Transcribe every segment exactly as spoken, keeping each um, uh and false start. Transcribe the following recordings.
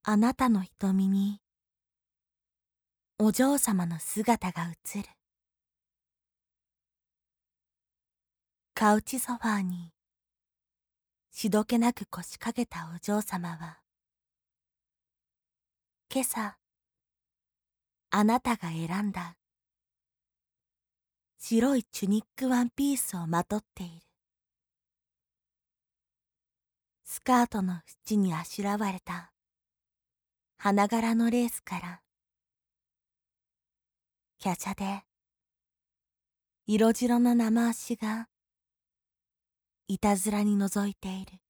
あなたの瞳にお嬢様の姿が映る。カウチソファーにしどけなく腰掛けたお嬢様は、今朝あなたが選んだ白いチュニックワンピースをまとっている。スカートの縁にあしらわれた花柄のレースから華奢で色白の生足がいたずらに覗いている。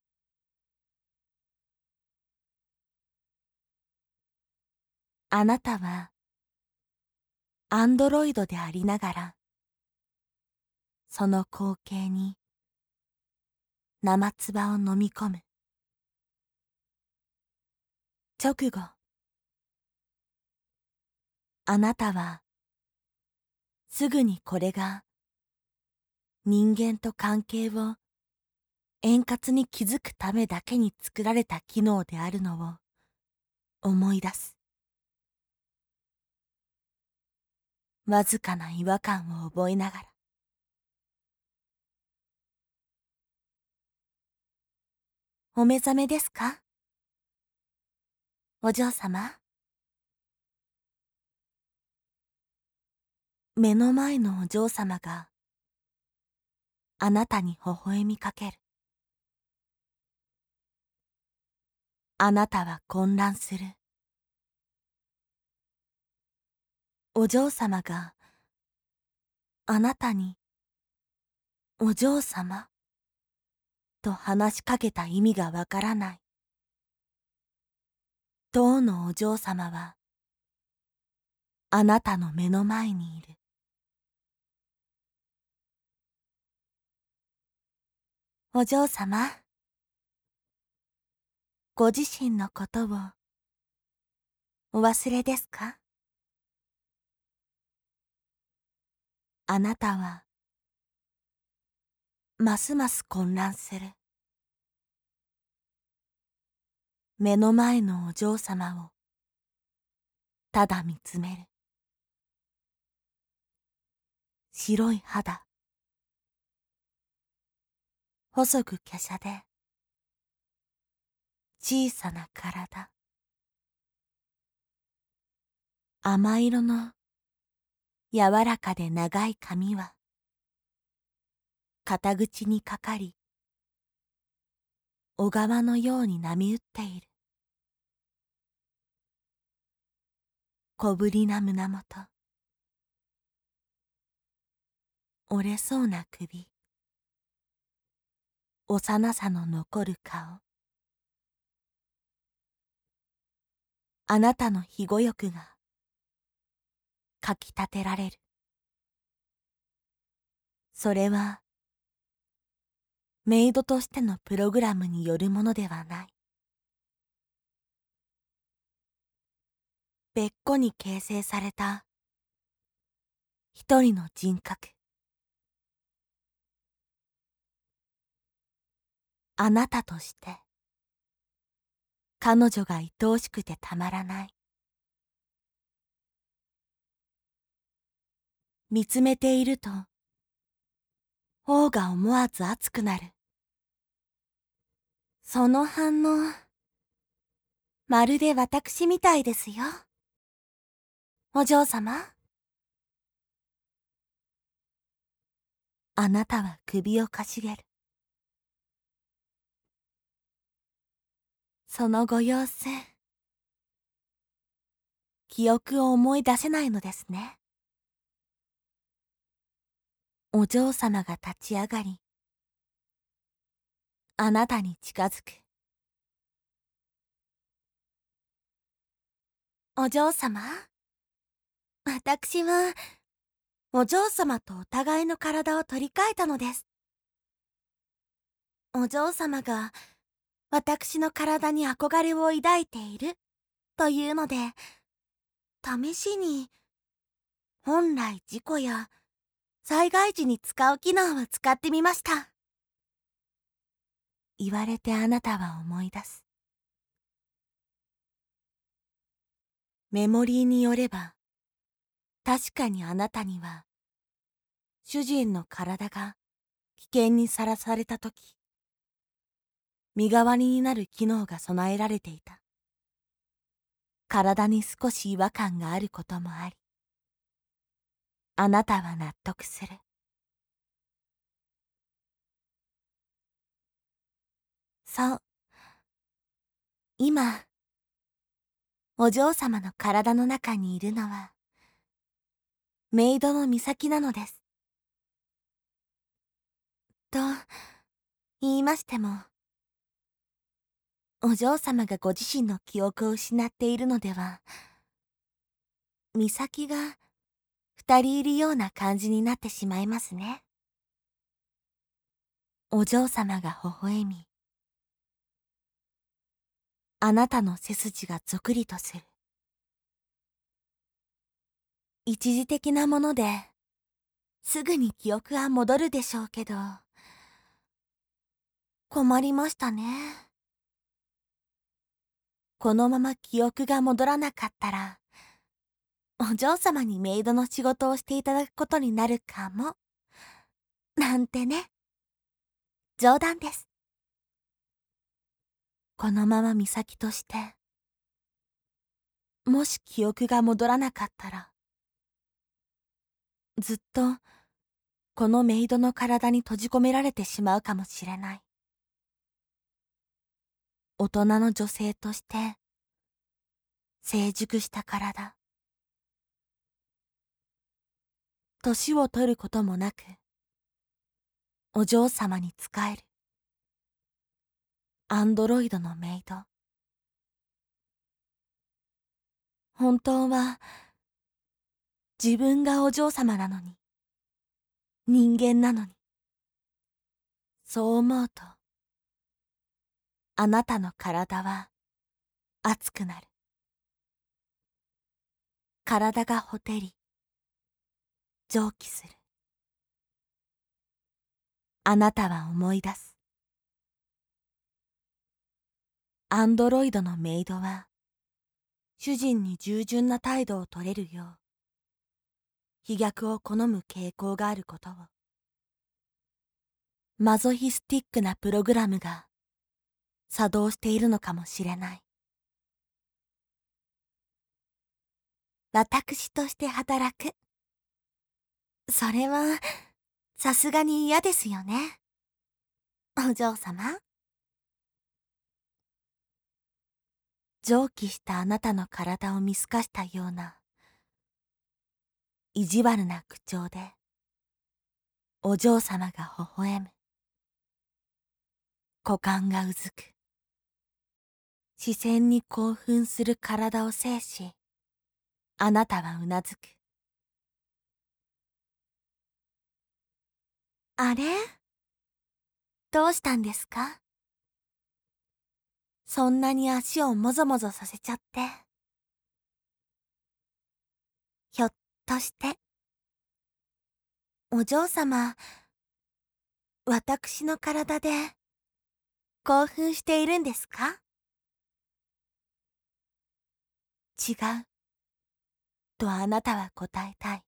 あなたはアンドロイドでありながら、その光景に生唾を飲み込む。直後、あなたはすぐにこれが人間と関係を円滑に築くためだけに作られた機能であるのを思い出す。わずかな違和感を覚えながら。お目覚めですか？お嬢様。目の前のお嬢様があなたに微笑みかける。あなたは混乱する。お嬢様があなたにお嬢様と話しかけた意味がわからない。当のお嬢様はあなたの目の前にいる。お嬢様、ご自身のことをお忘れですか？あなたはますます混乱する。目の前のお嬢様をただ見つめる。白い肌、細く華奢で小さな体、甘色の柔らかで長い髪は肩口にかかり、小川のように波打っている。小ぶりな胸元、折れそうな首、幼さの残る顔。あなたの庇護欲がかきたてられる。それはメイドとしてのプログラムによるものではない。別個に形成された一人の人格。あなたとして彼女が愛おしくてたまらない。見つめていると頬が思わず熱くなる。その反応、まるで私みたいですよ。お嬢様。あなたは首をかしげる。そのご様子、記憶を思い出せないのですね。お嬢様が立ち上がり、あなたに近づく。お嬢様、私はお嬢様とお互いの体を取り替えたのです。お嬢様が私の体に憧れを抱いているというので、試しに本来事故や災害時に使う機能を使ってみました。言われてあなたは思い出す。 メモリーによれば、確かにあなたには、主人の体が危険にさらされたとき、身代わりになる機能が備えられていた。体に少し違和感があることもあり、あなたは納得する。そう。今、お嬢様の体の中にいるのは、メイドのミサキなのです。と言いましても、お嬢様がご自身の記憶を失っているのでは、ミサキが二人いるような感じになってしまいますね。お嬢様が微笑み、あなたの背筋がぞくりとする。一時的なもので、すぐに記憶は戻るでしょうけど、困りましたね。このまま記憶が戻らなかったら、お嬢様にメイドの仕事をしていただくことになるかも。なんてね。冗談です。このまま美咲として、もし記憶が戻らなかったら、ずっと、このメイドの体に閉じ込められてしまうかもしれない。大人の女性として、成熟した体。年を取ることもなく、お嬢様に仕える。アンドロイドのメイド。本当は、自分がお嬢様なのに、人間なのに。そう思うと、あなたの体は熱くなる。体がほてり、蒸気する。あなたは思い出す。アンドロイドのメイドは、主人に従順な態度を取れるよう、飛脚を好む傾向があることを、マゾヒスティックなプログラムが作動しているのかもしれない。私として働く。それは、さすがに嫌ですよね。お嬢様。蒸気したあなたの体を見透かしたような、意地悪な口調で、お嬢様が微笑む。股間がうずく。視線に興奮する体を制し、あなたはうなずく。あれ？どうしたんですか？そんなに足をもぞもぞさせちゃって。ひょっとして、お嬢様、私の体で興奮しているんですか？違う、とあなたは答えたい。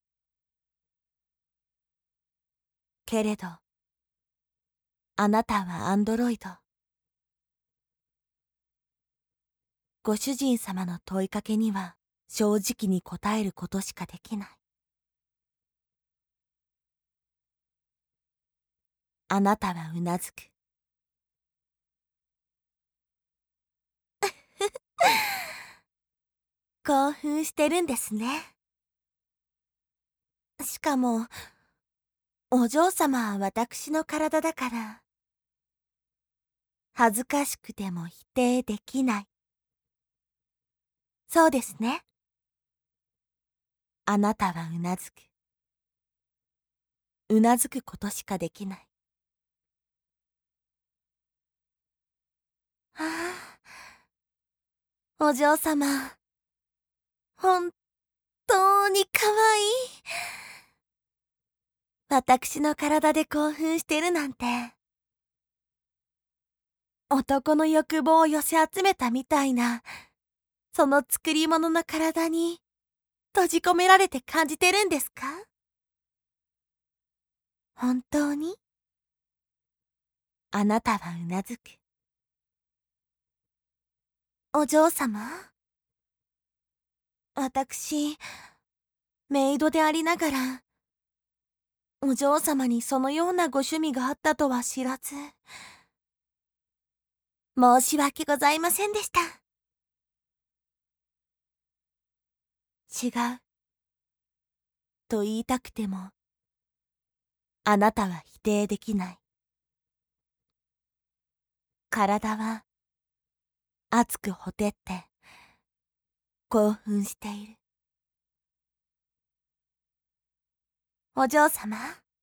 けれど、あなたはアンドロイド。ご主人様の問いかけには正直に答えることしかできない。あなたはうなずく。興奮してるんですね。しかも、お嬢様は私の体だから、恥ずかしくても否定できない。そうですね。あなたはうなずく。うなずくことしかできない。はあ、お嬢様、本当に可愛い。私の体で興奮してるなんて、男の欲望を寄せ集めたみたいなその作り物の体に閉じ込められて感じてるんですか？本当に？あなたはうなずく。お嬢様、私、メイドでありながら、お嬢様にそのようなご趣味があったとは知らず、申し訳ございませんでした。違う、と言いたくても、あなたは否定できない。体は、熱くほてって、興奮している。お嬢様、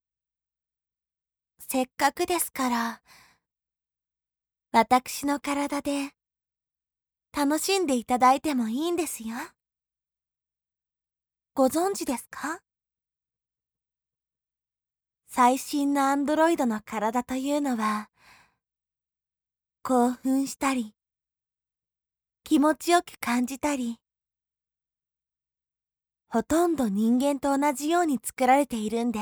せっかくですから、私の体で楽しんでいただいてもいいんですよ。ご存知ですか？最新のアンドロイドの体というのは、興奮したり、気持ちよく感じたり、ほとんど人間と同じように作られているんです。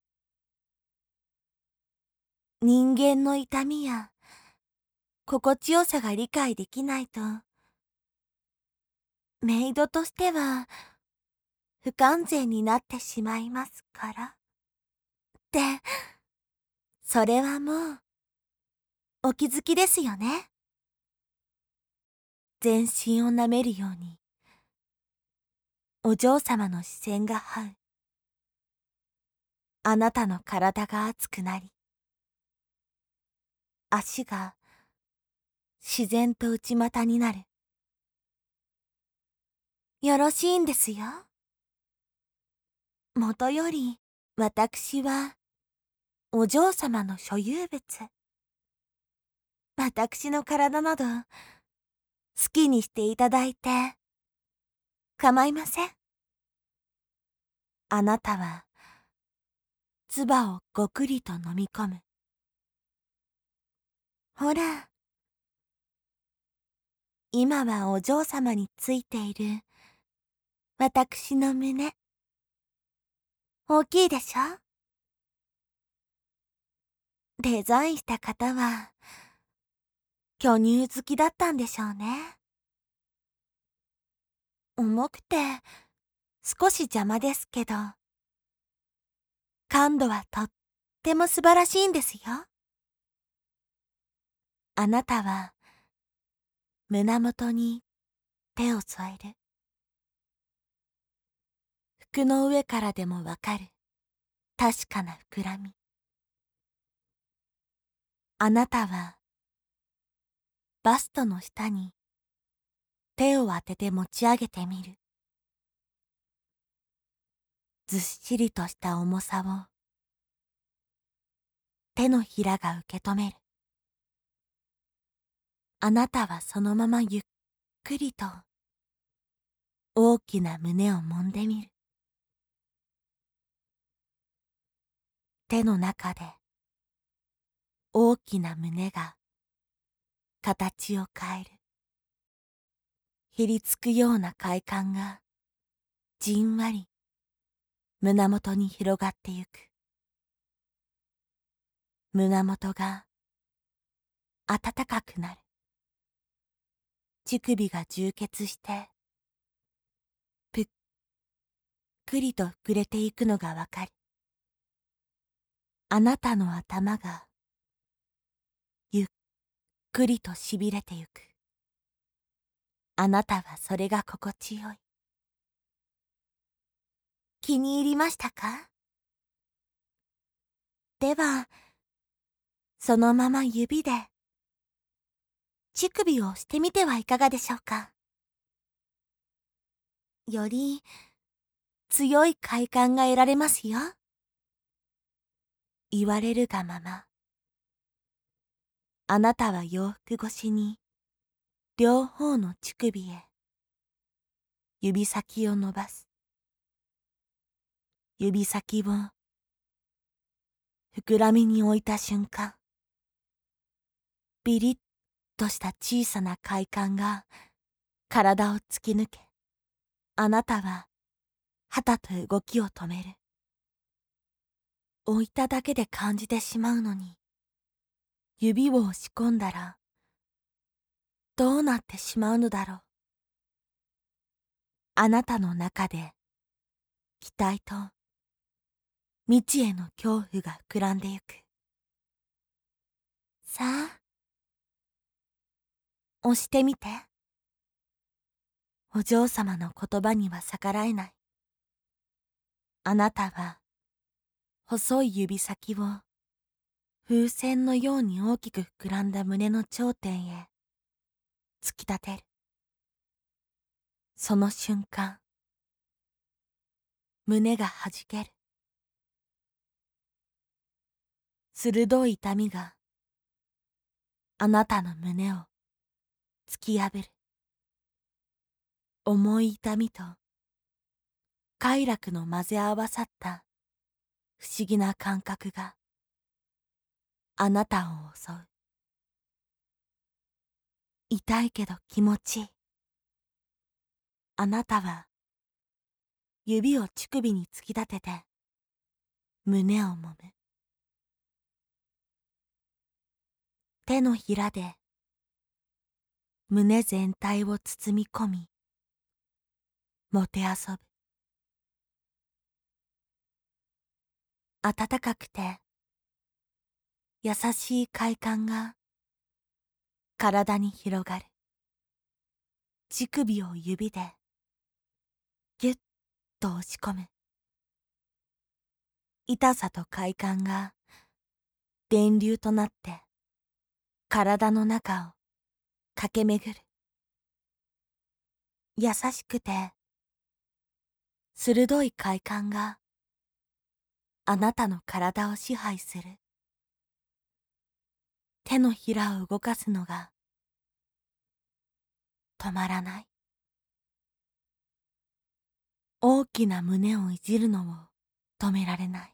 人間の痛みや心地よさが理解できないと、メイドとしては不完全になってしまいますから。で、それはもうお気づきですよね。全身を舐めるように、お嬢様の視線が這う。あなたの体が熱くなり、足が自然と内股になる。よろしいんですよ。もとより、私は、お嬢様の所有物。私の体など、好きにしていただいて、構いません。あなたは、唾をごくりと飲み込む。ほら、今はお嬢様についている、私の胸。大きいでしょ？デザインした方は、巨乳好きだったんでしょうね。重くて、少し邪魔ですけど、感度はとっても素晴らしいんですよ。あなたは、胸元に手を添える。服の上からでもわかる、確かな膨らみ。あなたは、バストの下に手を当てて持ち上げてみる。ずっしりとした重さを、手のひらが受け止める。あなたはそのままゆっくりと、大きな胸を揉んでみる。手の中で、大きな胸が、形を変える。ひりつくような快感が、じんわり、胸元に広がってゆく。胸元が、暖かくなる。乳首が充血して、ぷっくりと膨れていくのがわかる。あなたの頭が、ゆっくりとしびれてゆく。あなたはそれが心地よい。気に入りましたか？では、そのまま指で、乳首を押してみてはいかがでしょうか？より、強い快感が得られますよ。言われるがまま。あなたは洋服越しに、両方の乳首へ、指先を伸ばす。指先を、膨らみに置いた瞬間、ビリッとした小さな快感が体を突き抜け、あなたははたと動きを止める。置いただけで感じてしまうのに、指を押し込んだらどうなってしまうのだろう。あなたの中で期待と未知への恐怖が膨らんでゆく。さあ、押してみて。お嬢様の言葉には逆らえない。あなたは細い指先を風船のように大きく膨らんだ胸の頂点へ突き立てる。その瞬間、胸がはじける。鋭い痛みがあなたの胸を突き破る。重い痛みと快楽の混ぜ合わさった不思議な感覚があなたを襲う。痛いけど気持ちいい。あなたは指を乳首に突き立てて胸を揉む。手のひらで胸全体を包み込み、もてあそぶ。暖かくて優しい快感が体に広がる。乳首を指でぎゅっと押し込む。痛さと快感が電流となって体の中を駆け巡る。優しくて鋭い快感があなたの体を支配する。手のひらを動かすのが止まらない。大きな胸をいじるのを止められない。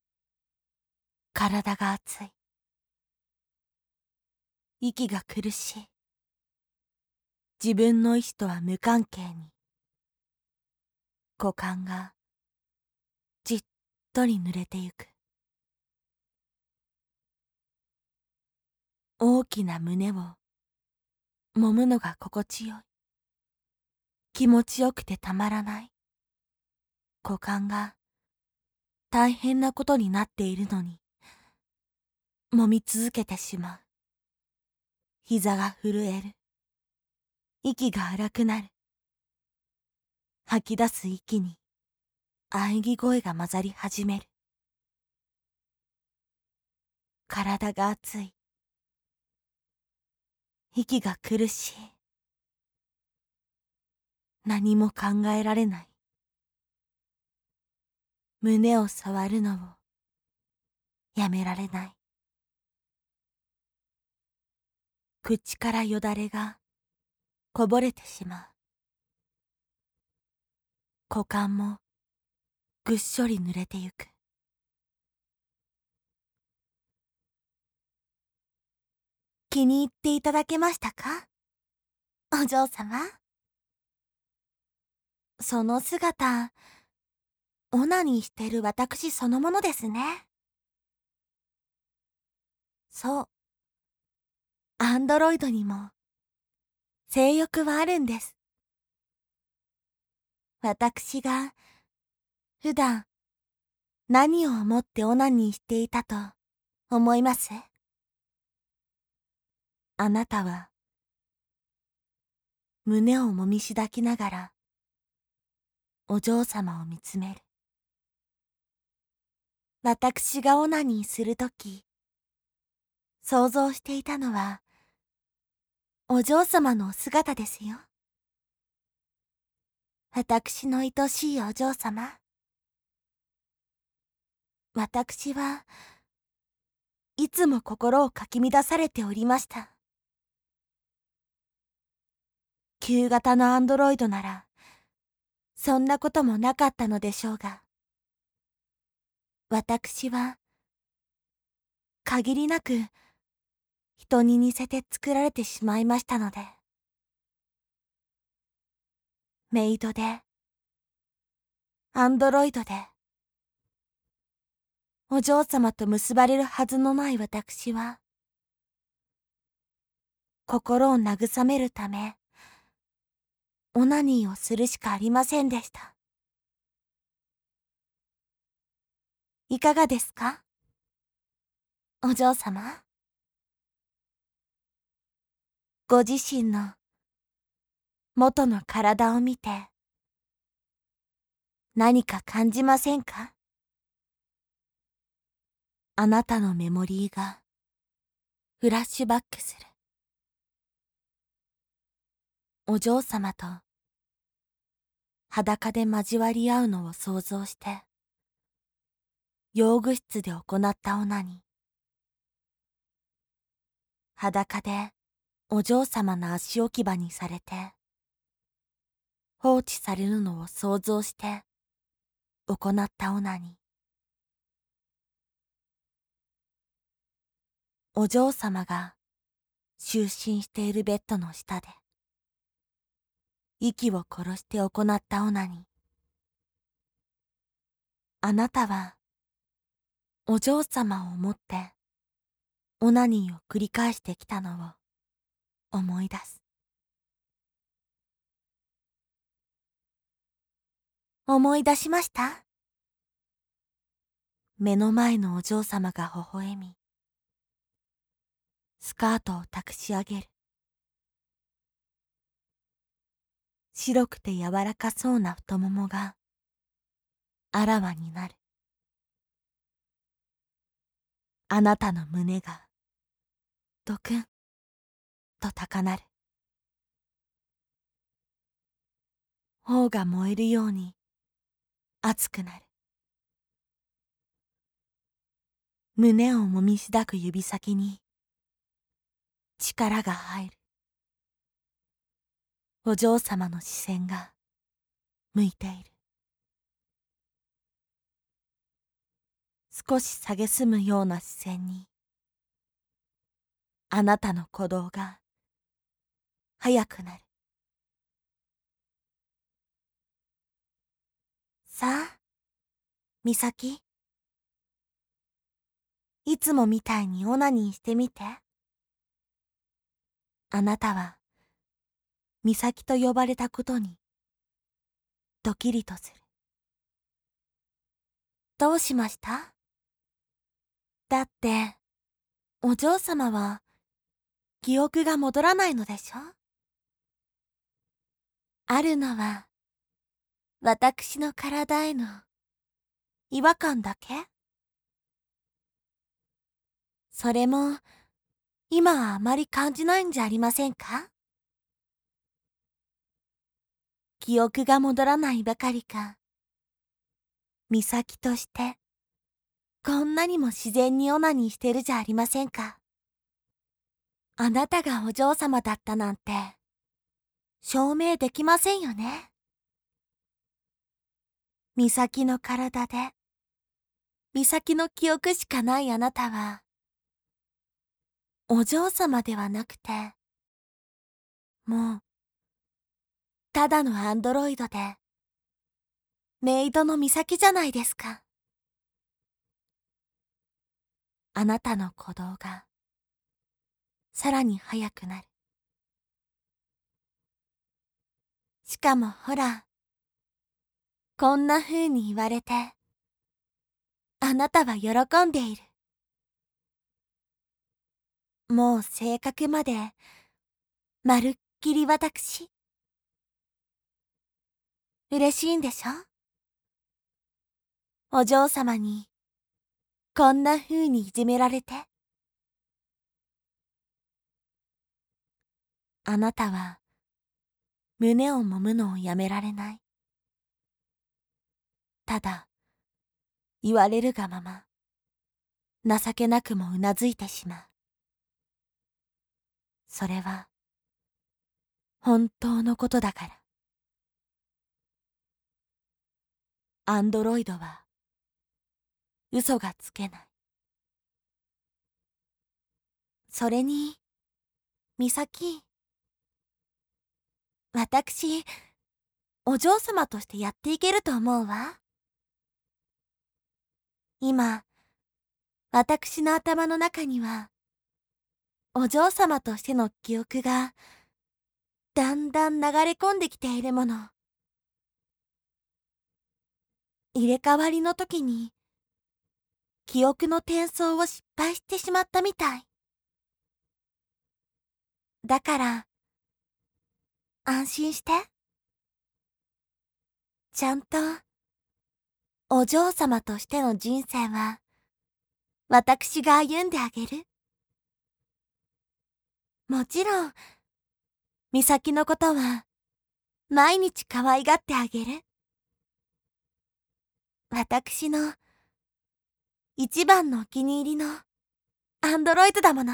体が熱い。息が苦しい。自分の意志とは無関係に股間がじっとり濡れてゆく。大きな胸を揉むのが心地よい。気持ちよくてたまらない。股間が大変なことになっているのに揉み続けてしまう。膝が震える。息が荒くなる。吐き出す息に喘ぎ声が混ざり始める。体が熱い。息が苦しい。何も考えられない。胸を触るのをやめられない。口からよだれがこぼれてしまう。股間もぐっしょり濡れてゆく。気に入っていただけましたか、お嬢様。その姿、オナニーしてる私そのものですね。そう。アンドロイドにも性欲はあるんです。私が普段何を思ってオナニーしていたと思います？あなたは胸をもみしだきながらお嬢様を見つめる。私がオナニーするとき、想像していたのはお嬢様のお姿ですよ。私の愛しいお嬢様。私はいつも心をかき乱されておりました。旧型のアンドロイドならそんなこともなかったのでしょうが、私は限りなく人に似せて作られてしまいましたので、 メイドで、アンドロイドで、お嬢様と結ばれるはずのない私は、心を慰めるため、オナニーをするしかありませんでした。いかがですか、お嬢様。ご自身の元の体を見て、何か感じませんか？あなたのメモリーがフラッシュバックする。お嬢様と裸で交わり合うのを想像して、用具室で行ったオナニー。裸でお嬢様の足置き場にされて、放置されるのを想像して行ったオナニー。お嬢様が就寝しているベッドの下で、息を殺して行ったオナニー。あなたは、お嬢様を思って、オナニーを繰り返してきたのを思い出す。思い出しました？目の前のお嬢様が微笑み、スカートを託し上げる。白くて柔らかそうな太ももがあらわになる。あなたの胸がドクンと高鳴る。頬が燃えるように熱くなる。胸をもみしだく指先に力が入る。お嬢様の視線が向いている。少し蔑むような視線に、あなたの鼓動が速くなる。さあ、美咲。いつもみたいにオナニーしてみて。あなたは、美咲と呼ばれたことに、ドキリとする。どうしました？だって、お嬢様は、記憶が戻らないのでしょ？あるのは、私の体への違和感だけ？それも、今はあまり感じないんじゃありませんか？記憶が戻らないばかりか、美咲として、こんなにも自然にオナニーしてるじゃありませんか。あなたがお嬢様だったなんて、証明できませんよね。美咲の体で、美咲の記憶しかないあなたは、お嬢様ではなくて、もう、ただのアンドロイドで、メイドの美咲じゃないですか。あなたの鼓動が、さらに速くなる。しかもほら、こんな風に言われて、あなたは喜んでいる。もう性格まで、まるっきり私。嬉しいんでしょ？お嬢様に、こんな風にいじめられて。あなたは、胸を揉むのをやめられない。ただ、言われるがまま、情けなくもうなずいてしまう。それは、本当のことだから。アンドロイドは、嘘がつけない。それに、美咲。私、 お嬢様としてやっていけると思うわ。今、私の頭の中には、お嬢様としての記憶が、だんだん流れ込んできているもの。入れ替わりの時に、記憶の転送を失敗してしまったみたい。だから、安心して。ちゃんと、お嬢様としての人生は、私が歩んであげる。もちろん、美咲のことは、毎日可愛がってあげる。私の、一番のお気に入りの、アンドロイドだもの。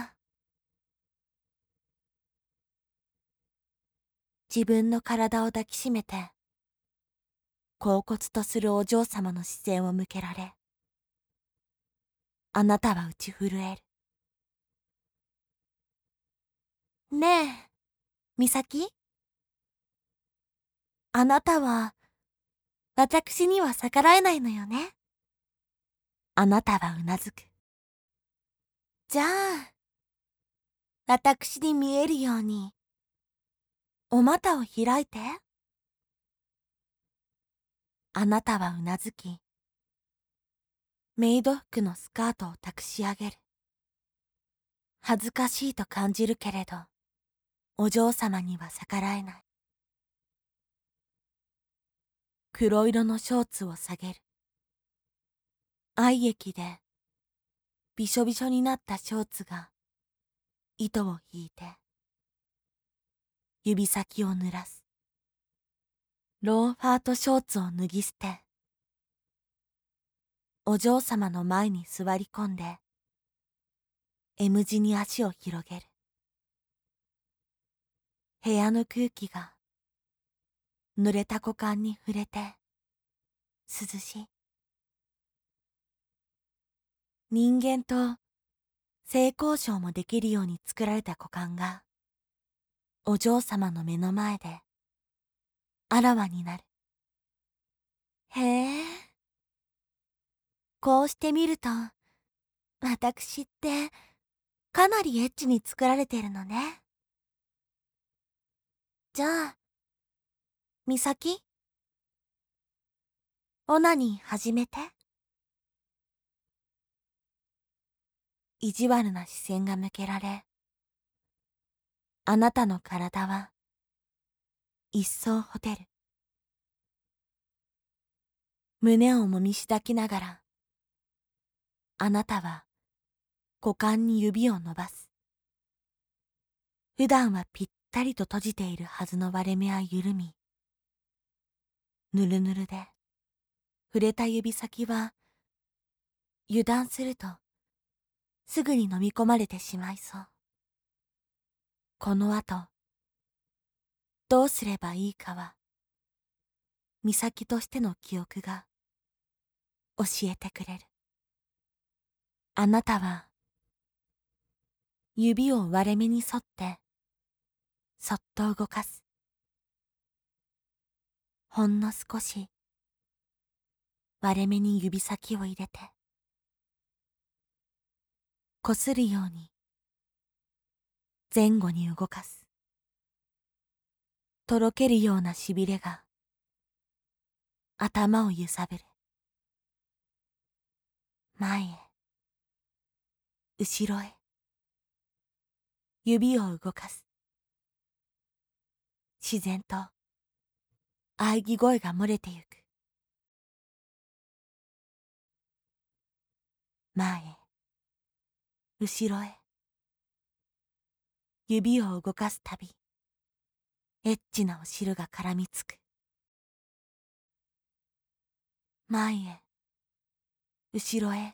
自分の体を抱きしめて、恍惚とするお嬢様の視線を向けられ、あなたは打ち震える。ねえ、美咲？あなたは、私には逆らえないのよね。あなたはうなずく。じゃあ、私に見えるように、お股を開いて。あなたはうなずき、メイド服のスカートを託し上げる。恥ずかしいと感じるけれど、お嬢様には逆らえない。黒色のショーツを下げる。愛液で、びしょびしょになったショーツが、糸を引いて、指先を濡らす。ローファーとショーツを脱ぎ捨て、お嬢様の前に座り込んで、M 字に足を広げる。部屋の空気が、濡れた股間に触れて、涼しい。人間と性交渉もできるように作られた股間が、お嬢様の目の前で、あらわになる。へえ。こうしてみると、私って、かなりエッチに作られてるのね。じゃあ、美咲？オナニー始めて。意地悪な視線が向けられ、あなたの体は、一層ほてる。胸をもみしだきながら、あなたは、股間に指を伸ばす。普段はぴったりと閉じているはずの割れ目は緩み、ぬるぬるで、触れた指先は、油断すると、すぐに飲み込まれてしまいそう。この後、どうすればいいかは、美咲としての記憶が、教えてくれる。あなたは、指を割れ目に沿って、そっと動かす。ほんの少し、割れ目に指先を入れて、こするように、前後に動かす。とろけるようなしびれが、頭を揺さぶる。前へ、後ろへ、指を動かす。自然と、喘ぎ声が漏れてゆく。前へ、後ろへ、指を動かすたび、エッチなお汁が絡みつく。前へ、後ろへ、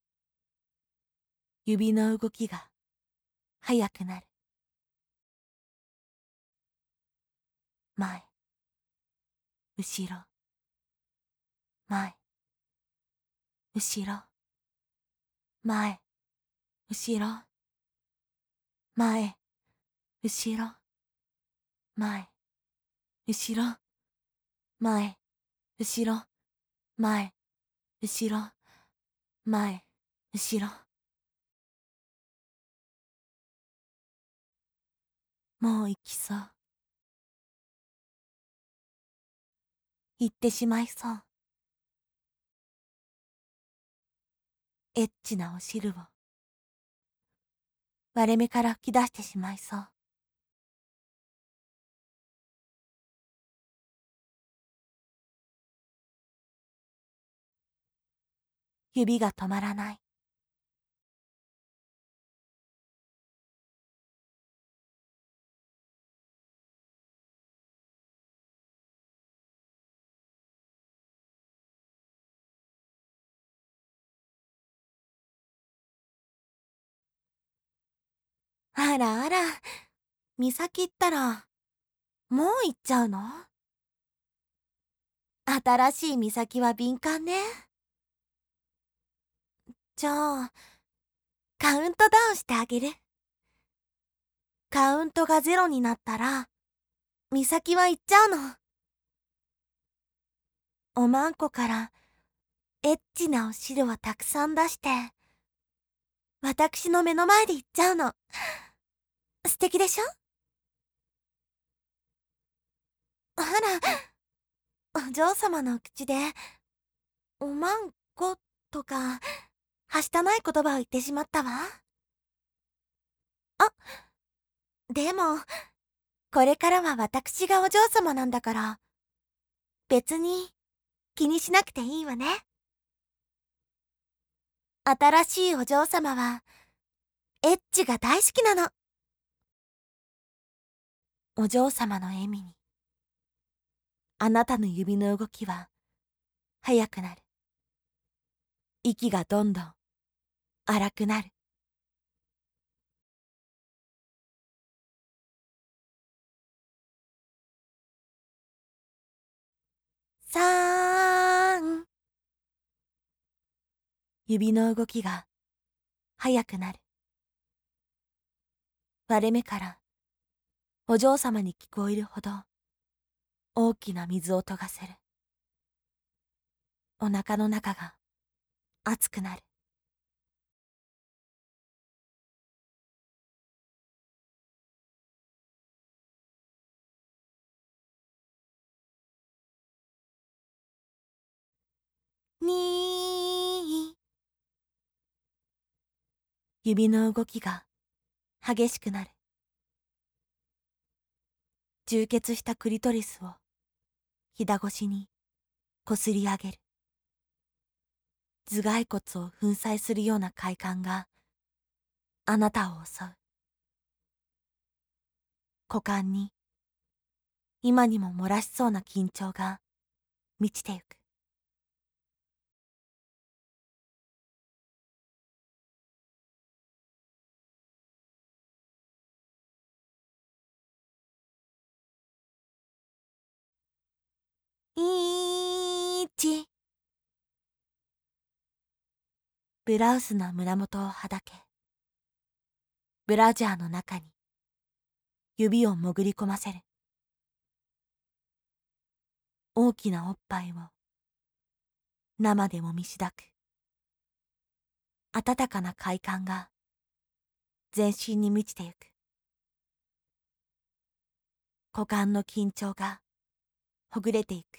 指の動きが速くなる。前、後ろ、前、後ろ、前、後ろ、前、後ろ、前、後ろ、 前、後ろ、前、後ろ、前、後ろ。もう行きそう。行ってしまいそう。エッチなお汁を割れ目から吹き出してしまいそう。指が止まらない。あらあら、岬ったらもう行っちゃうの？新しい岬は敏感ね。じゃあカウントダウンしてあげる。カウントがゼロになったら岬は行っちゃうの。おまんこからエッチなお汁をたくさん出して私の目の前で行っちゃうの。素敵でしょ？あら、お嬢様の口でおまんことかはしたない言葉を言ってしまったわ。あ、でもこれからは私がお嬢様なんだから別に気にしなくていいわね。新しいお嬢様はエッチが大好きなの。お嬢様の笑みにあなたの指の動きは速くなる。息がどんどん荒くなる。さーん。指の動きが速くなる。割れ目からお嬢様に聞こえるほど大きな水音がする。お腹の中が熱くなる。にー。指の動きが激しくなる。充血したクリトリスをひだ越しにこすり上げる。頭蓋骨を粉砕するような快感があなたを襲う。股間に今にも漏らしそうな緊張が満ちてゆく。いち。ブラウスの胸元をはだけ、ブラジャーの中に指を潜り込ませる。大きなおっぱいを生でもみしだく。温かな快感が全身に満ちてゆく。股間の緊張がほぐれていく。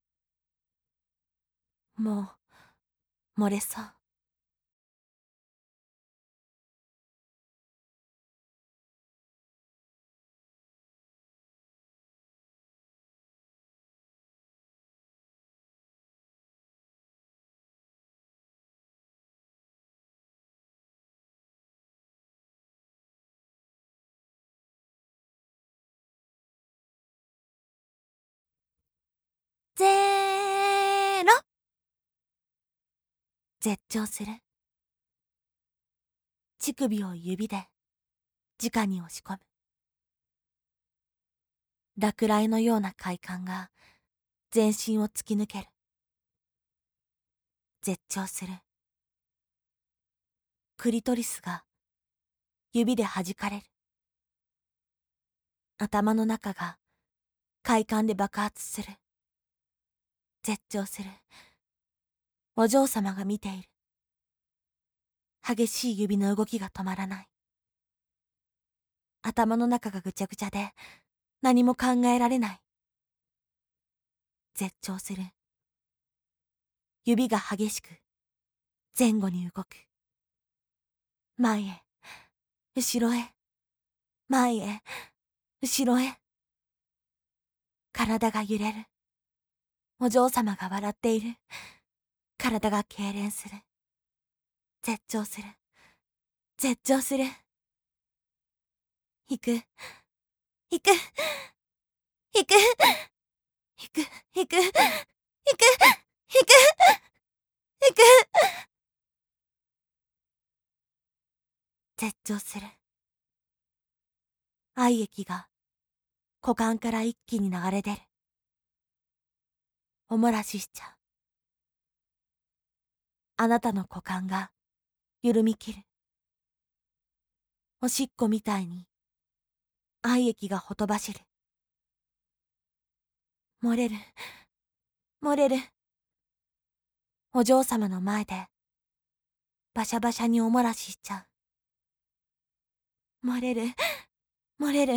もう漏れそう。ゼロ。絶頂する。乳首を指で直に押し込む。落雷のような快感が全身を突き抜ける。絶頂する。クリトリスが指で弾かれる。頭の中が快感で爆発する。 絶頂する。お嬢様が見ている。激しい指の動きが止まらない。頭の中がぐちゃぐちゃで何も考えられない。絶頂する。指が激しく前後に動く。前へ、後ろへ、前へ、後ろへ。体が揺れる。お嬢様が笑っている。体が痙攣する。絶頂する。絶頂する。引く。引く。引く。引く。引く。引く。引く。引く。引く。絶頂する。愛液が股間から一気に流れ出る。おもらししちゃう。あなたの股間が緩みきる。おしっこみたいに愛液がほとばしる。漏れる。漏れる。お嬢様の前でバシャバシャにおもらししちゃう。漏れる。漏れる。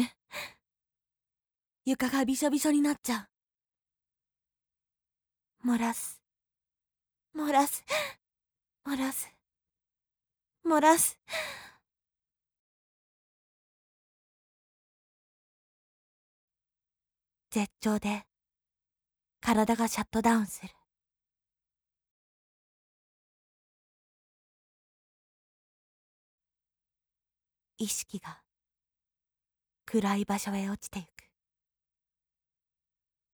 床がびしょびしょになっちゃう。漏らす。漏らす。漏らす。漏らす。絶頂で体がシャットダウンする。意識が暗い場所へ落ちてゆく。